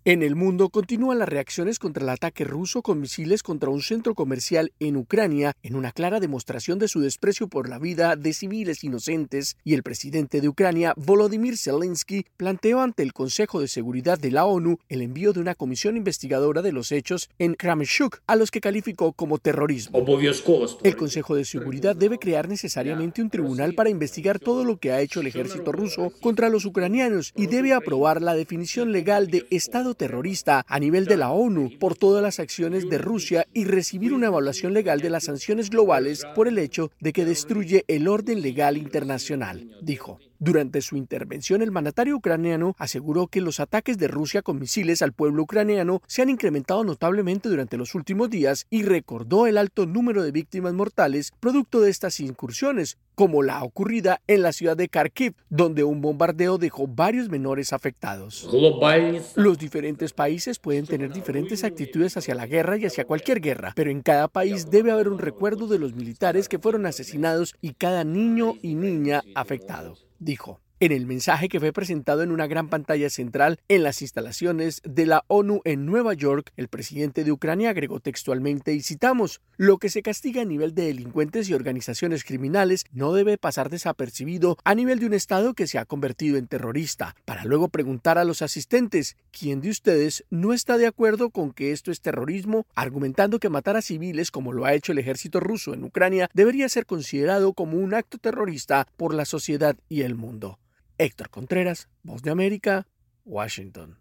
En el mundo continúan las reacciones contra el ataque ruso con misiles contra un centro comercial en Ucrania, en una clara demostración de su desprecio por la vida de civiles inocentes, y el presidente de Ucrania, Volodymyr Zelensky, planteó ante el Consejo de Seguridad de la ONU el envío de una comisión investigadora de los hechos en Kremenchuk, a los que calificó como terrorismo. El Consejo de Seguridad debe crear necesariamente un tribunal para investigar todo lo que ha hecho el ejército ruso contra los ucranianos y debe aprobar la definición legal de Estado terrorista a nivel de la ONU por todas las acciones de Rusia y recibir una evaluación legal de las sanciones globales por el hecho de que destruye el orden legal internacional, dijo. Durante su intervención, el mandatario ucraniano aseguró que los ataques de Rusia con misiles al pueblo ucraniano se han incrementado notablemente durante los últimos días y recordó el alto número de víctimas mortales producto de estas incursiones, como la ocurrida en la ciudad de Kharkiv, donde un bombardeo dejó varios menores afectados. Los diferentes países pueden tener diferentes actitudes hacia la guerra y hacia cualquier guerra, pero en cada país debe haber un recuerdo de los militares que fueron asesinados y cada niño y niña afectado, dijo. En el mensaje que fue presentado en una gran pantalla central en las instalaciones de la ONU en Nueva York, el presidente de Ucrania agregó textualmente, y citamos, lo que se castiga a nivel de delincuentes y organizaciones criminales no debe pasar desapercibido a nivel de un Estado que se ha convertido en terrorista, para luego preguntar a los asistentes, ¿quién de ustedes no está de acuerdo con que esto es terrorismo? Argumentando que matar a civiles, como lo ha hecho el ejército ruso en Ucrania, debería ser considerado como un acto terrorista por la sociedad y el mundo. Héctor Contreras, Voz de América, Washington.